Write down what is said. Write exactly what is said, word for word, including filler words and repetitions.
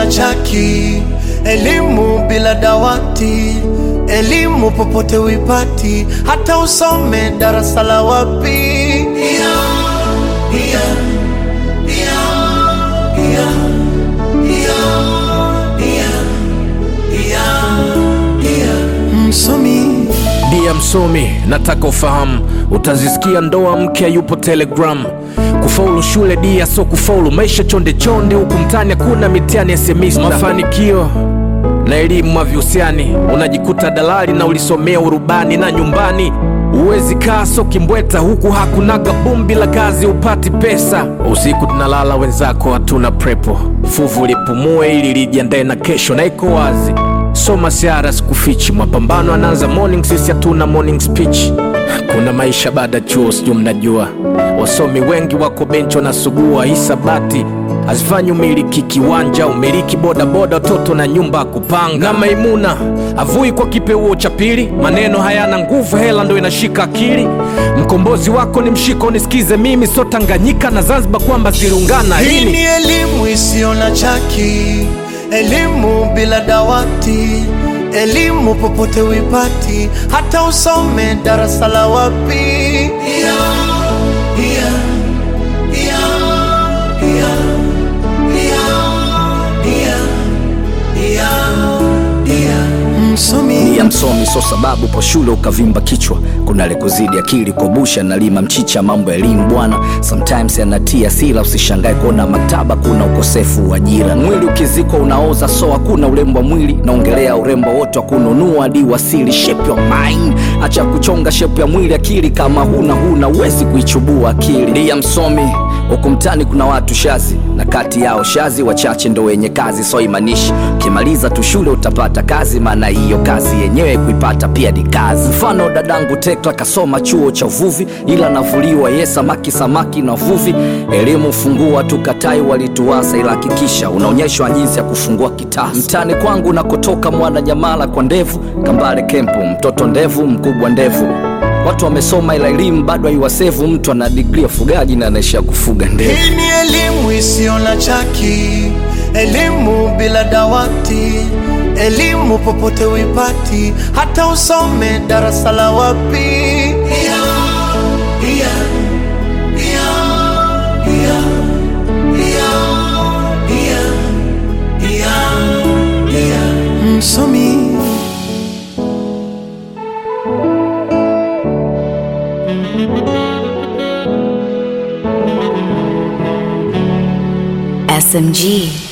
na chaki, elimu bila dawati, elimu popote uipati, hata usome darasa la wapi. Yeah, yeah, yeah, yeah, yeah, yeah, yeah. Msomi, Dia msomi, nataka ufahamu, utazisikia ndoa mke yupo Telegram. Kufaulu shule dia so kufaulu maisha chonde chonde, huku mtani kuna mitihani ya semester. Mafanikio na elimu mavyusiani, unajikuta dalali na ulisomea urubani, na nyumbani uwezi kaa so kimbweta, huku hakunaga bumbi la kazi upati pesa. Usiku tunalala wenzako hatuna prepo, fuvu lipumue ili lijiandae na kesho, na iko wazi soma siara sikufichi, mapambano anaanza morning, sisi hatuna morning speech. Kuna maisha baada chuo sijui mnajua, wasomi wengi wako bencho na subua. Hisabati hazifanyi umiliki kiwanja, umiliki boda boda, watoto na nyumba kupanga. Na Maimuna avui kwa kipeuo cha pili, maneno hayana nguvu, hela ndo inashika akili. Mkombozi wako ni mshiko, nisikize mimi, so Tanganyika na Zanzibar kwamba ziliungana. Hii ni elimu isiyo na chaki, elimu bila dawati, elimu popote uipati, hata usome darasa la wapi. Yeah, yeah, yeah, yeah, yeah, yeah, yeah. Msomi, Dia msomi so sababu po shule ukavimba kichwa, kuna lekuzidi akili kobusha na lima mchicha. Mambo ya elimu bwana sometimes yanatia sila, usishangae kuona maktaba kuna ukosefu wa ajira. Mwili ukizikwa unaoza so hakuna urembo wa mwili, naongelea urembo wote wa kununua hadi wasili. Shape your mind, acha kuchonga shape ya mwili, akili kama huna huna uwezi kuichubua akili. Dia msomi, huku mtani kuna watu shazi, na kati yao shazi wachache ndo wenye kazi, so imanishi ukimaliza tu shule utapata kazi, maana hiyo kazi yenyewe kuipata pia ni kazi. Mfano dadangu Tekla kasoma chuo cha uvuvi, ila navuliwa ye samaki samaki na uvuvi. Elimu fungua tukatai walituasa, ila hakikisha unaonyeshwa jinsi ya kufungua kitasa. Mtani kwangu nakotoka mwana Nyamala kwa ndevu, Kambale Kempu mtoto ndevu mkubwa ndevu. Watu wamesoma ila elimu bado haiwasevu, mtu ana degree ya fugaji na anaishia kufuga ndevu. Hii ni elimu isiyo na chaki, elimu bila dawati, elimu popote uipati, hata usome darasa la wapi. Yeah, yeah, yeah, yeah, yeah, yeah, yeah. Msomi, S M G.